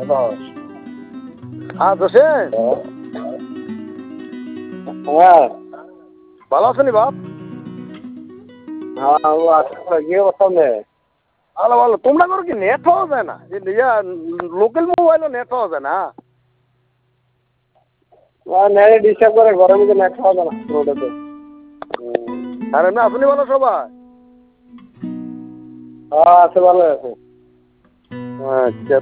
হ্যাঁ জসেন, হ্যাঁ ভালো আছেন বাপ? হ্যাঁ ও আছে কি অবস্থা নেই? ভালো ভালো। তোমরা করো কি নেট পাওয়া যায় না? লোকাল মোবাইলও নেট পাওয়া যায় না? নেট ডিস্টার্ব করে, ঘরের মধ্যে নেট খাওয়া যায় না রোডেতে। আর এমনি আসুনি ভালো সবাই? হ্যাঁ আছে, ভালো আছে। আচ্ছা,